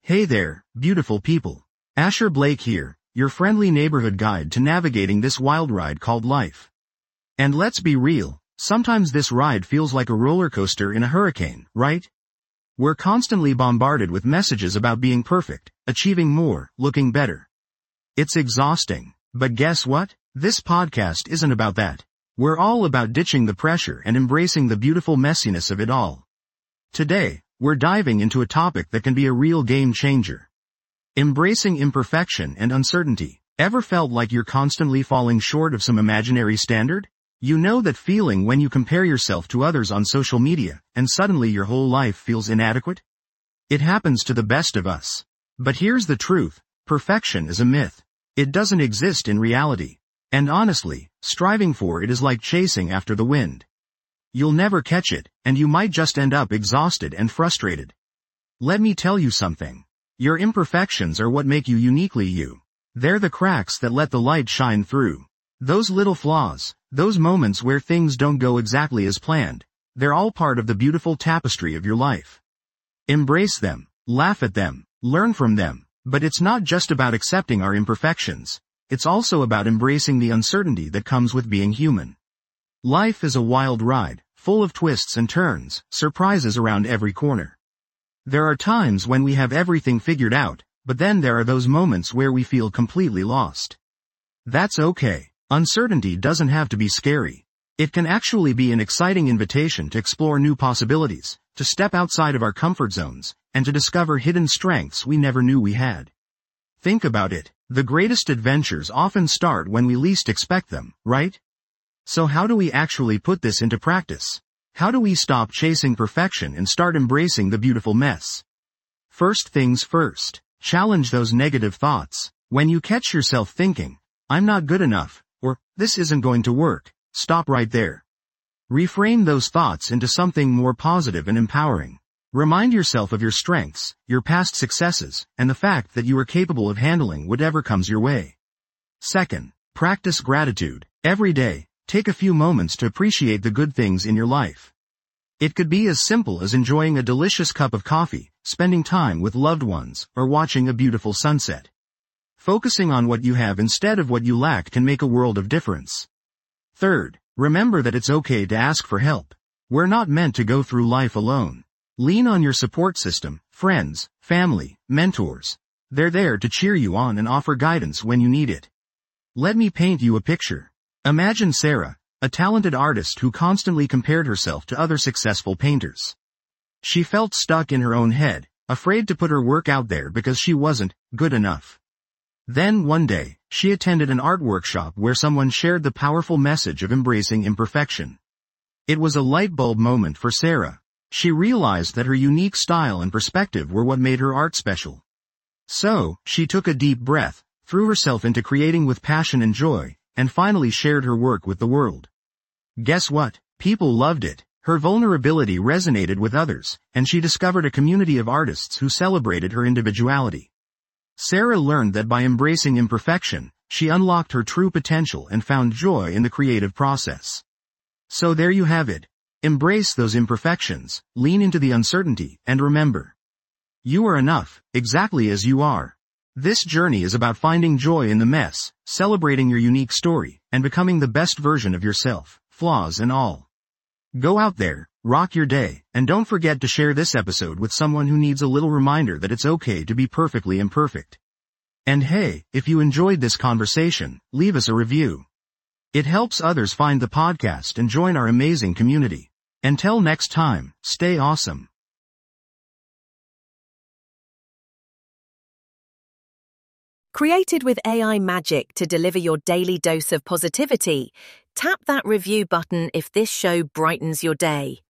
Hey there, beautiful people. Asher Blake here, your friendly neighborhood guide to navigating this wild ride called life. And let's be real, sometimes this ride feels like a roller coaster in a hurricane, right? We're constantly bombarded with messages about being perfect, achieving more, looking better. It's exhausting, but guess what? This podcast isn't about that. We're all about ditching the pressure and embracing the beautiful messiness of it all. Today, we're diving into a topic that can be a real game changer. Embracing imperfection and uncertainty. Ever felt like you're constantly falling short of some imaginary standard? You know that feeling when you compare yourself to others on social media, and suddenly your whole life feels inadequate? It happens to the best of us. But here's the truth, perfection is a myth. It doesn't exist in reality. And honestly, striving for it is like chasing after the wind. You'll never catch it, and you might just end up exhausted and frustrated. Let me tell you something. Your imperfections are what make you uniquely you. They're the cracks that let the light shine through. Those little flaws, those moments where things don't go exactly as planned, they're all part of the beautiful tapestry of your life. Embrace them, laugh at them, learn from them, but it's not just about accepting our imperfections. It's also about embracing the uncertainty that comes with being human. Life is a wild ride, full of twists and turns, surprises around every corner. There are times when we have everything figured out, but then there are those moments where we feel completely lost. That's okay. Uncertainty doesn't have to be scary. It can actually be an exciting invitation to explore new possibilities, to step outside of our comfort zones, and to discover hidden strengths we never knew we had. Think about it. The greatest adventures often start when we least expect them, right? So how do we actually put this into practice? How do we stop chasing perfection and start embracing the beautiful mess? First things first, challenge those negative thoughts. When you catch yourself thinking, I'm not good enough, or, this isn't going to work, stop right there. Reframe those thoughts into something more positive and empowering. Remind yourself of your strengths, your past successes, and the fact that you are capable of handling whatever comes your way. Second, practice gratitude. Every day, take a few moments to appreciate the good things in your life. It could be as simple as enjoying a delicious cup of coffee, spending time with loved ones, or watching a beautiful sunset. Focusing on what you have instead of what you lack can make a world of difference. Third, remember that it's okay to ask for help. We're not meant to go through life alone. Lean on your support system, friends, family, mentors. They're there to cheer you on and offer guidance when you need it. Let me paint you a picture. Imagine Sarah, a talented artist who constantly compared herself to other successful painters. She felt stuck in her own head, afraid to put her work out there because she wasn't good enough. Then one day, she attended an art workshop where someone shared the powerful message of embracing imperfection. It was a light bulb moment for Sarah. She realized that her unique style and perspective were what made her art special. So, she took a deep breath, threw herself into creating with passion and joy, and finally shared her work with the world. Guess what? People loved it. Her vulnerability resonated with others, and she discovered a community of artists who celebrated her individuality. Sarah learned that by embracing imperfection, she unlocked her true potential and found joy in the creative process. So there you have it. Embrace those imperfections, lean into the uncertainty, and remember, you are enough, exactly as you are. This journey is about finding joy in the mess, celebrating your unique story, and becoming the best version of yourself, flaws and all. Go out there, rock your day, and don't forget to share this episode with someone who needs a little reminder that it's okay to be perfectly imperfect. And hey, if you enjoyed this conversation, leave us a review. It helps others find the podcast and join our amazing community. Until next time, stay awesome. Created with AI magic to deliver your daily dose of positivity, tap that review button if this show brightens your day.